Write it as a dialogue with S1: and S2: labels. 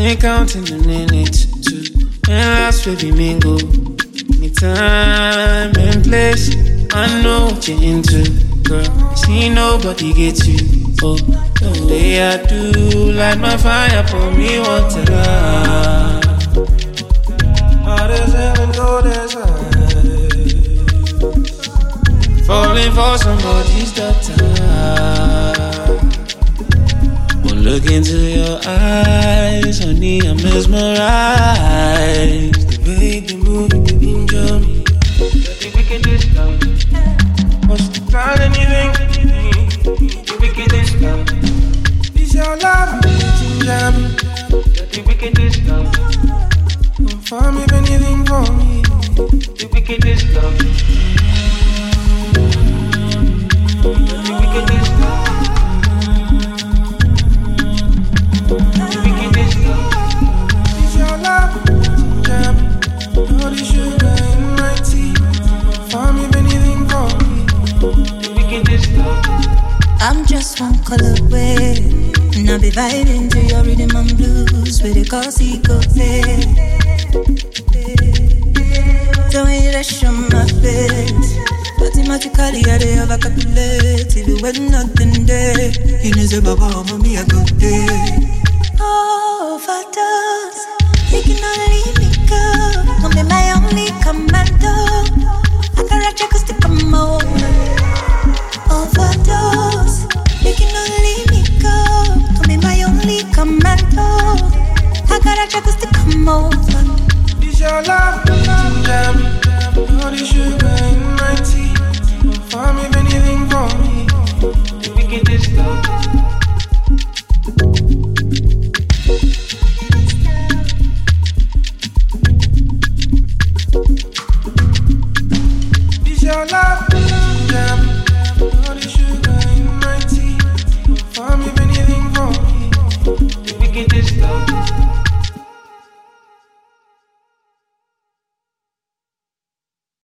S1: ain't counting the minutes to when last we be mingle. Any time and place, I know what you're into, girl. See nobody gets you. Oh, the way I do, light my fire, pour me water. Hot as hell and cold as high. Falling for somebody's daughter. One look into your eyes, honey, I'm mesmerized. The way they move, you injure me. The wickedest love. What's the plan, anything? The wickedest love. This your love, ginger me. The wickedest love. For me, anything for me. The wickedest love. The wickedest love. The wickedest love. It's your love, ginger me. All the sugar in my tea. For me, anything for me. The wickedest love.
S2: I'm just one color away, and I'll be vibing to your rhythm and blues with the cozy coffee. The way you rush on my face, automatically I dey have a calculate. Even when nothing there, you know say Baba Mama me a good day. Oh, overdose, you can only leave me go. Don't be my only commando. I can write you 'cause to come on. Overdose, you can only leave me go. Don't be my only commando. I got a check to come over.
S1: It's your love, ginger me. All the sugar in my tea. For me, anything for me. The wickedest love. It's your love.